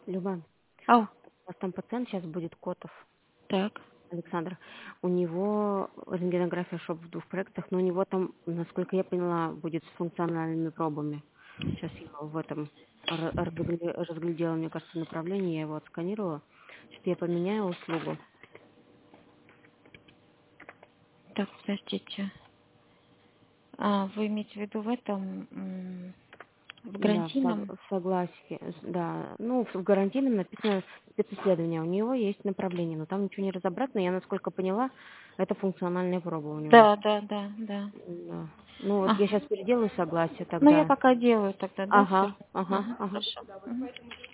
Люба, Ау, у вас там пациент сейчас будет, Котов так. Александр. У него рентгенография ШОП в 2 проектах, но у него там, насколько я поняла, будет с функциональными пробами. Сейчас я его в этом разглядела, мне кажется, направление, я его отсканировала. Сейчас я поменяю услугу. Так, подождите. А, вы имеете в виду в этом, в Да, гарантийном? в согласии, да. Ну, в гарантийном написано специсследование. У него есть направление, но там ничего не разобрать, но я, насколько поняла, это функциональная проба у него. Да, да, да, да. Да. Ну, вот я Ага. сейчас переделаю согласие Ну, я тогда. пока делаю тогда, да, все. Ага, ага, Ага, ага. хорошо. Мгм.